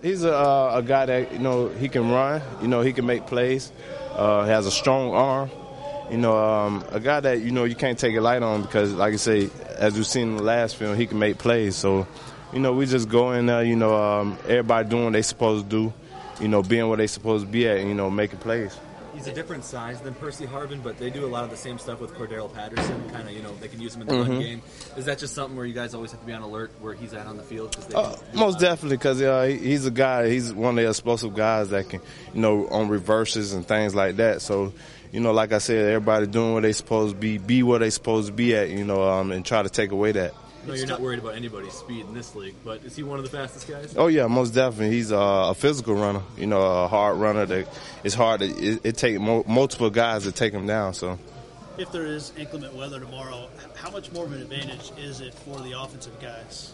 He's a guy that, he can run, he can make plays, has a strong arm, a guy that, you can't take it light on because, like I say, as we've seen in the last film, he can make plays. So, we just go in there, everybody doing what they supposed to do, being where they supposed to be at, making plays. He's a different size than Percy Harvin, but they do a lot of the same stuff with Cordero Patterson. Kind of, they can use him in the run game. Is that just something where you guys always have to be on alert where he's at on the field? Most definitely, because he's a guy. He's one of the explosive guys that can, on reverses and things like that. So, like I said, everybody doing what they supposed to be where they supposed to be at, and try to take away that. No, you're not worried about anybody's speed in this league, but is he one of the fastest guys? Oh, yeah, most definitely. He's a physical runner, a hard runner. That it's hard. It takes multiple guys to take him down. So, if there is inclement weather tomorrow, how much more of an advantage is it for the offensive guys?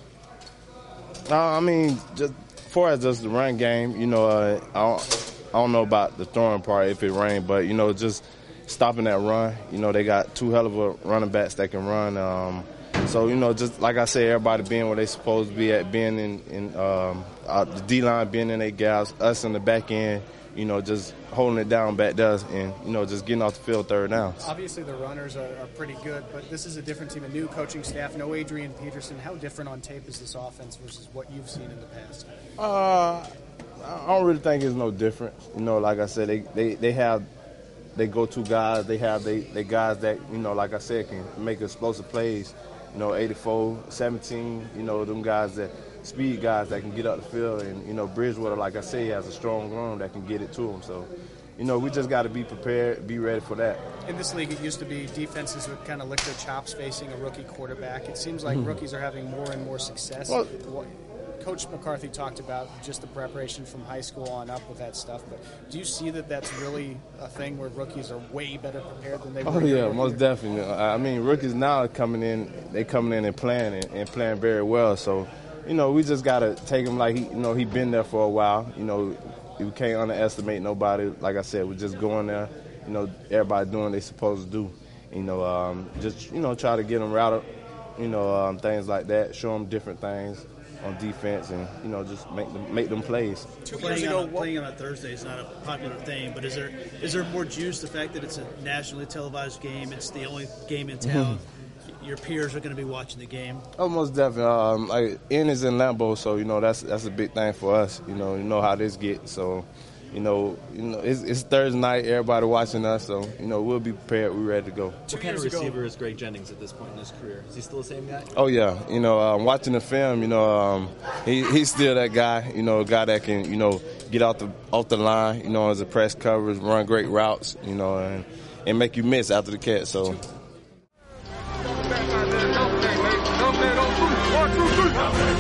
Just far as just the run game, I don't know about the throwing part if it rained, but just stopping that run. They got two hell of a running backs that can run. So, just like I said, everybody being where they supposed to be at, being in the D-line, being in their gaps, us in the back end, just holding it down back there and, just getting off the field third down. Obviously the runners are pretty good, but this is a different team, a new coaching staff, no Adrian Peterson. How different on tape is this offense versus what you've seen in the past? I don't really think it's no different. Like I said, they have they go-to guys. They have they guys that, like I said, can make explosive plays. 84, 17, them guys speed guys that can get up the field. And, Bridgewater, like I say, has a strong arm that can get it to him. So, we just got to be prepared, be ready for that. In this league, it used to be defenses would kind of lick their chops facing a rookie quarterback. It seems like rookies are having more and more success. Well, Coach McCarthy talked about just the preparation from high school on up with that stuff, but do you see that that's really a thing where rookies are way better prepared than they were? Oh, yeah, most definitely. Rookies now are coming in and playing and playing very well. So, we just got to take him like he been there for a while. We can't underestimate nobody. Like I said, we just go in there, everybody doing what they supposed to do. Just try to get them routed, things like that, show them different things on defense and, just make them plays. Playing on a Thursday is not a popular thing, but is there more juice, the fact that it's a nationally televised game, it's the only game in town, your peers are going to be watching the game? Oh, most definitely. N is in Lambeau, so, that's a big thing for us. You know how this gets, so... it's Thursday night. Everybody watching us, so we'll be prepared. We're ready to go. What kind of receiver is Greg Jennings at this point in his career? Is he still the same guy? Oh yeah, watching the film, he's still that guy. A guy that can get off the line, as a press coverage, run great routes, and make you miss after the catch. So. One, two, three.